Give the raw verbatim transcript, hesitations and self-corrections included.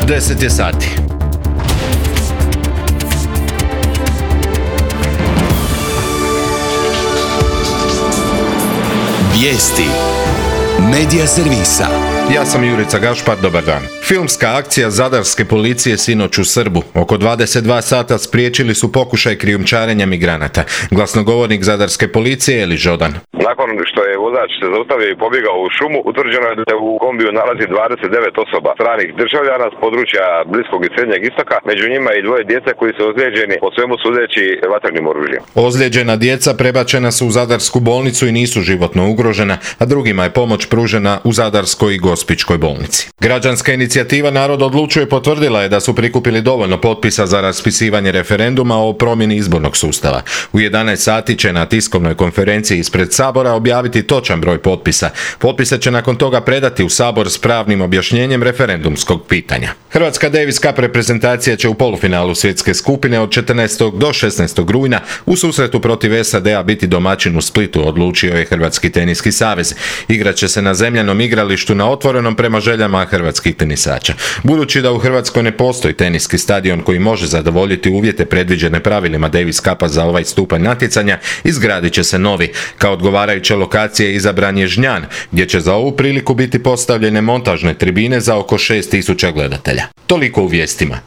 deset je sati. Vijesti Medija servisa. Ja sam Jurica Gašpar, dobar dan. Filmska akcija zadarske policije sinoć u Srbu. Oko dvadeset dva sata spriječili su pokušaj krijumčarenja migranata. Glasnogovornik zadarske policije Eli Žodan. Nakon što je vozač se zaustavio i pobjegao u šumu, utvrđeno je da se u kombiju nalazi dvadeset devet osoba stranih državljana s područja Bliskog i Srednjeg istoka, među njima i dvoje djece koji su ozlijeđeni, po svemu sudeći, vatrenim oružjem. Ozlijeđena djeca prebačena su u zadarsku bolnicu i nisu životno ugrožena, a drugima je pomoć pružena u zadarskoj i Gospićkoj bolnici. Građanska inicijativa Narod odlučuje potvrdila je da su prikupili dovoljno potpisa za raspisivanje referenduma o promjeni izbornog sustava. U jedanaest sati će na tiskovnoj konferenciji ispred Sabora objaviti točan broj potpisa. Potpise će nakon toga predati u Sabor s pravnim objašnjenjem referendumskog pitanja. Hrvatska Davis Cup reprezentacija će u polufinalu svjetske skupine od četrnaestog do šesnaestog rujna u susretu protiv S A D-a biti domaćin u Splitu, odlučio je Hrvatski teniski savez. Igrat će se na zemljanom igralištu na otvorenom prema željama hrvatskih tenisača. Budući da u Hrvatskoj ne postoji teniski stadion koji može zadovoljiti uvjete predviđene pravilima Davis Cupa za ovaj stupanj natjecanja, izgradit će se novi. Kao odgovarajuće lokacije izabran je Žnjan, gdje će za ovu priliku biti postavljene montažne tribine za oko šest tisuća gledatelja. Toliko u vijestima.